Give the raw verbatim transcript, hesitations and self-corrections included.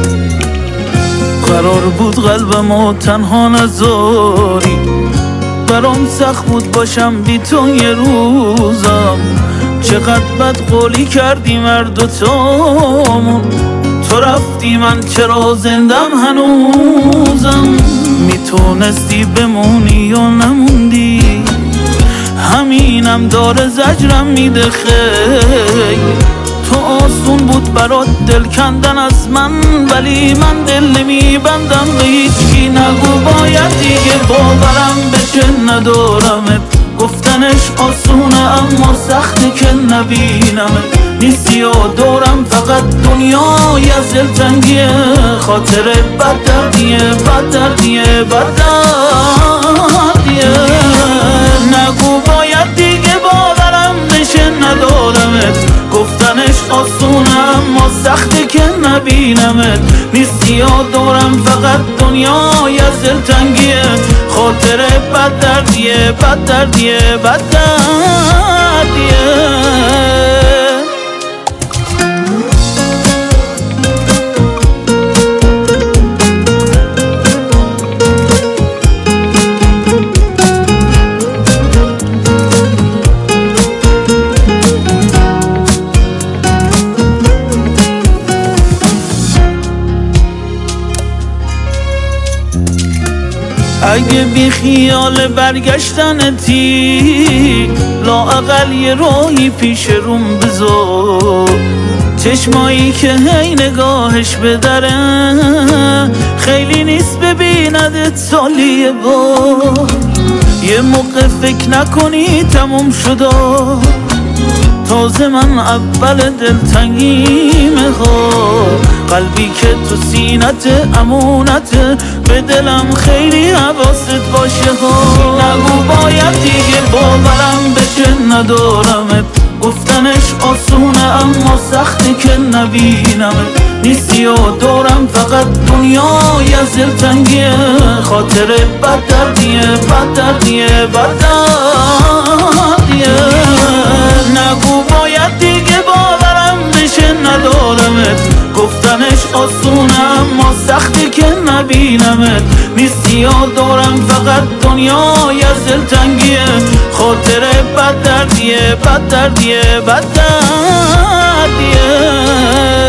قرار بود قلبمو تنها نذاری، برام سخت بود باشم بی تو یه روزم. چقدر بد قولی کردیم هر دوتامون، تو رفتی من چرا زندم هنوزم. میتونستی بمونی یا نموندی، همینم داره زجرم میده خیلی. تو آسون بود برات دل کندن از من، ولی من دل نمیبندم به هیچکی. نگو باید دیگه باورم بشه ندارمت، گفتنش آسونه اما سخته که نبینمت. نیستی و دورم فقط دنیای از دلتنگیه، خاطره بد دردیه بد دردیه بد دردیه. نگو باید دیگه باورم بشه ندارمت، گفتنش آسونه اما سخته که نبینمت. نیستی و دورم فقط دنیای از دلتنگیه، خاطره بد دردیه بد دردیه بد دردیه. اگه بی خیال برگشتنتی، لااقل یه راهی پیش روم بذار. چشمایی که هی نگاهش به دره، خیلی نیست ببیندت سالی یه بار. یه موقع فکر نکنی تموم شدا، تازه من اول دلتنگیمه ها. قلبی که تو سینت امونته، به دلم خیلی حواست باشه ها. نگو باید دیگه باورم بشه ندارمت، گفتنش آسونه اما سخته که نبینمت. نیستی و دورم فقط دنیای از دلتنگیه، خاطره بد دردیه بد دردیه بد دردیه. نگو باید دیگه باورم بشه ندارمت، گفتنش آسونه اما سخته که نبینمت. نیستی و دورم فقط دنیای از دلتنگیه، خاطره بد دردیه بد دردیه بد دردیه.